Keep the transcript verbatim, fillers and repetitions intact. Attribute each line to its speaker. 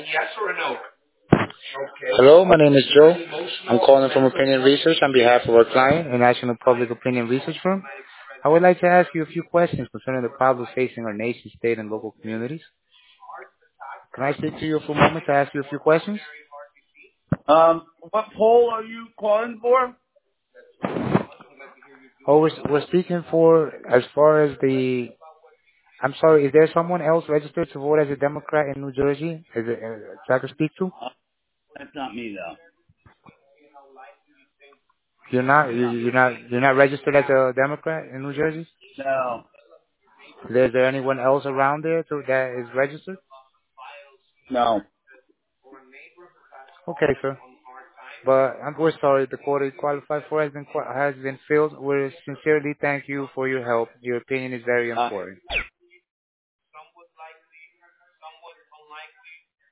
Speaker 1: Hello, my name is Joe. I'm calling from Opinion Research on behalf of our client, a national public opinion research firm. I would like to ask you a few questions concerning the problems facing our nation, state, and local communities. Can I speak to you for a moment to ask you a few questions?
Speaker 2: Um, what poll are you calling for?
Speaker 1: Oh, we're, we're speaking for, as far as the, I'm sorry, is there someone else registered to vote as a Democrat in New Jersey? Is it, uh, that I could speak to?
Speaker 2: Uh, that's not me though.
Speaker 1: You're not,
Speaker 2: That's
Speaker 1: you-
Speaker 2: not me.
Speaker 1: you're not, you're not registered as a Democrat in New Jersey?
Speaker 2: No,
Speaker 1: Is there, is there anyone else around there to, that is registered?
Speaker 2: no.
Speaker 1: Okay, sir. But I'm we're sorry, the quota you qualified for has been qua- has been filled. We sincerely thank you for your help. Your opinion is very
Speaker 2: Uh,
Speaker 1: important.